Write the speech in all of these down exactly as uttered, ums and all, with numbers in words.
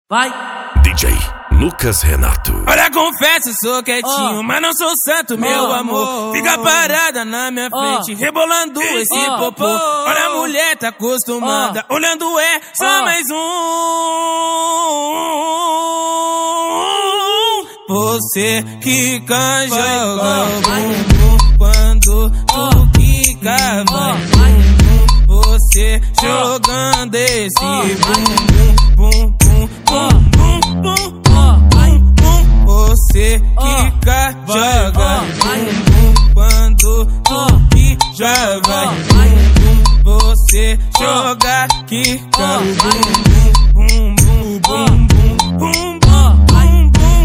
Vai! D J Lucas Renato. Olha, confesso, sou quietinho, oh. mas não sou santo, meu oh. amor. Fica parada na minha frente, oh. rebolando esse oh. popô. Olha, a mulher tá acostumada, oh. olhando é só oh. mais um. Você quica, joga o bumbum quando tu quica, vai. Você jogando esse bumbum, bum, bum, bum, bum, bum, bum, bum. Você quica, joga bumbum quando tu quica, vai. Você joga, quica, bum, bum, bum, bum, bum, bum, bum, bum.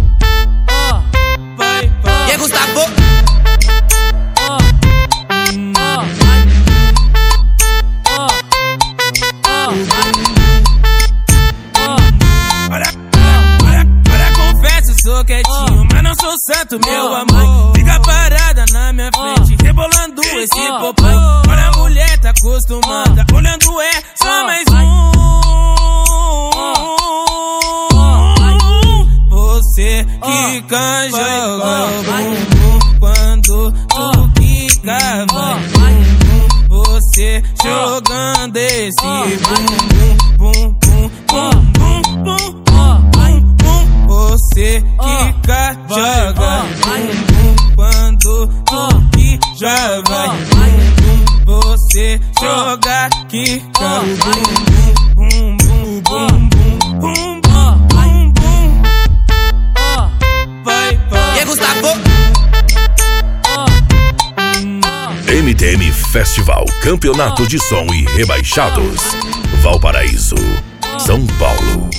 Vai, vai. E aí, Gustavo? Sou quietinho, mas não sou santo, meu amor. Fica parada na minha frente, rebolando esse popô. Olha, a mulher tá acostumada, olhando é só mais um. Você quica, joga o bumbum quando tu quica, vai. Você jogando esse bumbum, bum, bum, bum, bum, bum. Você quica, joga bumbum quando tu quica, vai. Você joga, quica, bum, bum, bum, bum, bum, bum, bum, bum. Vai, vai. E aí, Gustavo? M T M Festival, Campeonato de Som e Rebaixados, Valparaíso, São Paulo.